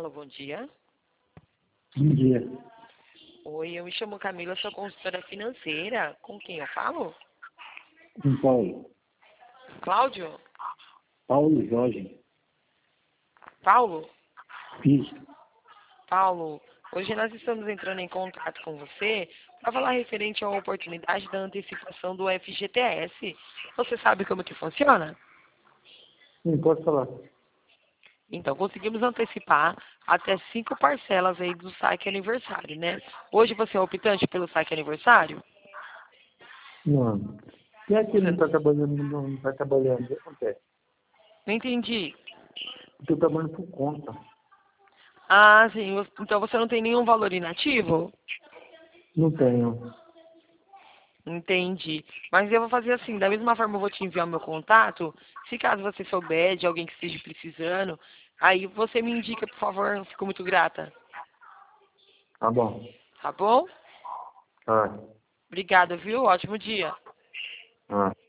Alô, bom dia. Bom dia. Oi, eu me chamo Camila, sou consultora financeira. Com quem eu falo? Com Paulo. Cláudio? Paulo Jorge. Paulo? Isso. Paulo, hoje nós estamos entrando em contato com você para falar referente à oportunidade da antecipação do FGTS. Você sabe como que funciona? Sim, pode falar. Então, conseguimos antecipar até 5 parcelas aí do saque aniversário, né? Hoje você é optante pelo saque aniversário? Não. Quem é que Você não não está trabalhando, não está trabalhando? O que acontece? não entendi. Estou trabalhando por conta. Ah, sim. Então você não tem nenhum valor inativo? Não tenho. Entendi. Mas eu vou fazer assim, da mesma forma eu vou te enviar o meu contato. Se caso você souber de alguém que esteja precisando, aí você me indica, por favor, eu fico muito grata. Tá bom. Tá bom? Ah, Obrigada, viu? Ótimo dia. ah.